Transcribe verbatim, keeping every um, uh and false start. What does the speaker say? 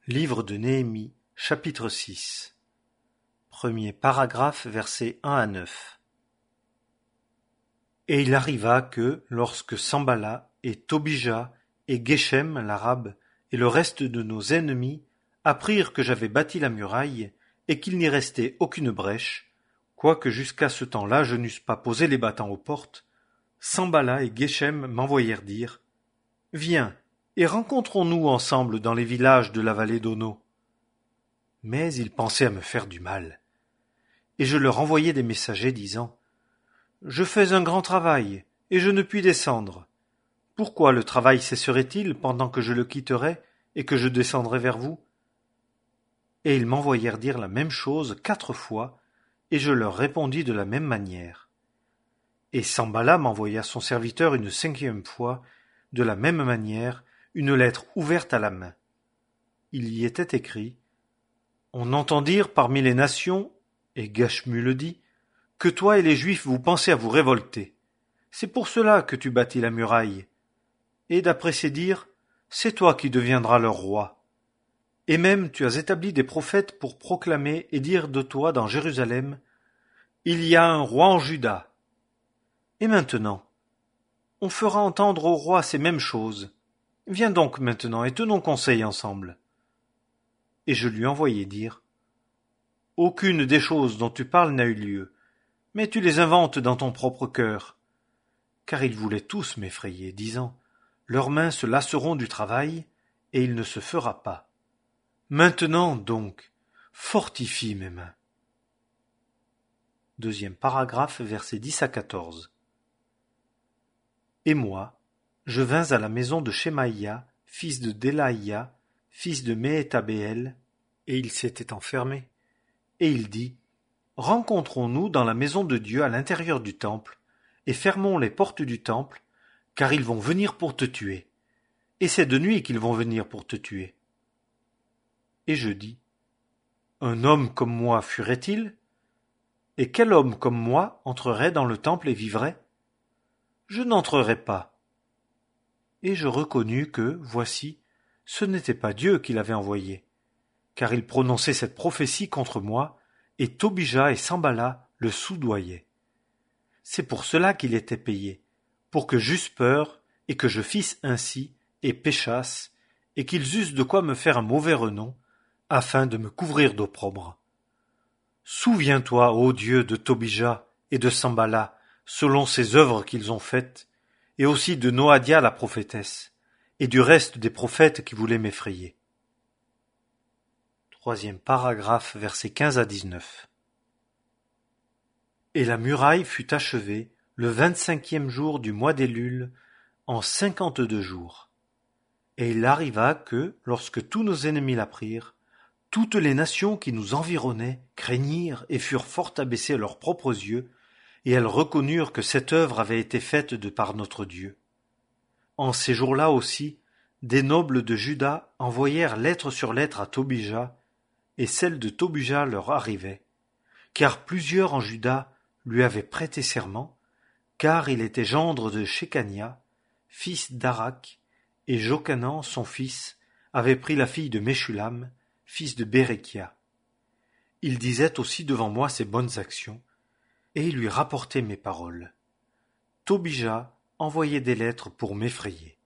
Livre de Néhémie, chapitre six. Premier paragraphe, versets un à neuf. Et il arriva que, lorsque Sanballat et Tobija et Geshem l'arabe et le reste de nos ennemis apprirent que j'avais bâti la muraille et qu'il n'y restait aucune brèche, quoique jusqu'à ce temps-là je n'eusse pas posé les battants aux portes, Sanballat et Geshem m'envoyèrent dire « Viens, et rencontrons-nous ensemble dans les villages de la vallée d'Ono. » Mais ils pensaient à me faire du mal. Et je leur envoyai des messagers disant « Je fais un grand travail, et je ne puis descendre. Pourquoi le travail cesserait-il pendant que je le quitterai et que je descendrai vers vous ?» Et ils m'envoyèrent dire la même chose quatre fois, et je leur répondis de la même manière. Et Sanballat m'envoya son serviteur une cinquième fois, de la même manière, une lettre ouverte à la main. Il y était écrit « On entend dire parmi les nations, et Gashmu le dit, que toi et les Juifs vous pensez à vous révolter. C'est pour cela que tu bâtis la muraille. Et d'après ces dires, c'est toi qui deviendras leur roi. Et même tu as établi des prophètes pour proclamer et dire de toi dans Jérusalem, il y a un roi en Juda. Et maintenant, on fera entendre au roi ces mêmes choses. Viens donc maintenant et tenons conseil ensemble. Et je lui envoyai dire, aucune des choses dont tu parles n'a eu lieu, mais tu les inventes dans ton propre cœur. Car ils voulaient tous m'effrayer, disant, leurs mains se lasseront du travail, et il ne se fera pas. Maintenant donc, fortifie mes mains. Deuxième paragraphe, versets dix à quatorze. Et moi, je vins à la maison de Shemaïa, fils de Delaïa, fils de Méhétabéel, et il s'était enfermé. Et il dit, rencontrons-nous dans la maison de Dieu à l'intérieur du temple, et fermons les portes du temple, car ils vont venir pour te tuer. Et c'est de nuit qu'ils vont venir pour te tuer. Et je dis, un homme comme moi fuirait-il? Et quel homme comme moi entrerait dans le temple et vivrait? Je n'entrerai pas. Et je reconnus que, voici, ce n'était pas Dieu qui l'avait envoyé, car il prononçait cette prophétie contre moi, et Tobija et Sanballat le soudoyaient. C'est pour cela qu'il était payé, pour que j'eusse peur, et que je fisse ainsi, et péchasse, et qu'ils eussent de quoi me faire un mauvais renom, afin de me couvrir d'opprobre. Souviens-toi, ô Dieu, de Tobija et de Sanballat, selon ces œuvres qu'ils ont faites, et aussi de Noadia la prophétesse, et du reste des prophètes qui voulaient m'effrayer. Troisième paragraphe, versets quinze à dix-neuf. Et la muraille fut achevée le vingt-cinquième jour du mois d'Élul, en cinquante-deux jours. Et il arriva que, lorsque tous nos ennemis l'apprirent, toutes les nations qui nous environnaient craignirent et furent fort abaissées à leurs propres yeux, et elles reconnurent que cette œuvre avait été faite de par notre Dieu. En ces jours-là aussi, des nobles de Juda envoyèrent lettre sur lettre à Tobija, et celle de Tobija leur arrivait, car plusieurs en Juda lui avaient prêté serment, car il était gendre de Shekania, fils d'Arak, et Jochanan, son fils, avait pris la fille de Meshulam, fils de Bérekia. Il disait aussi devant moi ses bonnes actions, et il lui rapportait mes paroles. Tobija envoyait des lettres pour m'effrayer.